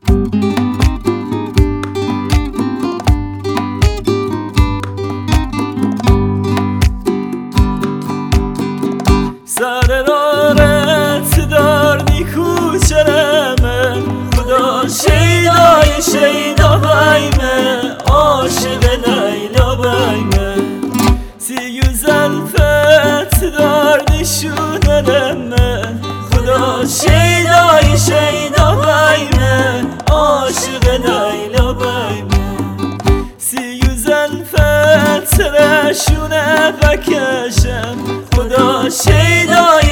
سر رارت دار نیکو چرمه خدا شیدای شیدا بیمه عاشق لیلا بیمه سیگو زلفت دار نشونرمه خدا شیدای شیدا بیمه عاشق لیلا بیمه سیگو زلفت رشونه بکشم خدا شیدای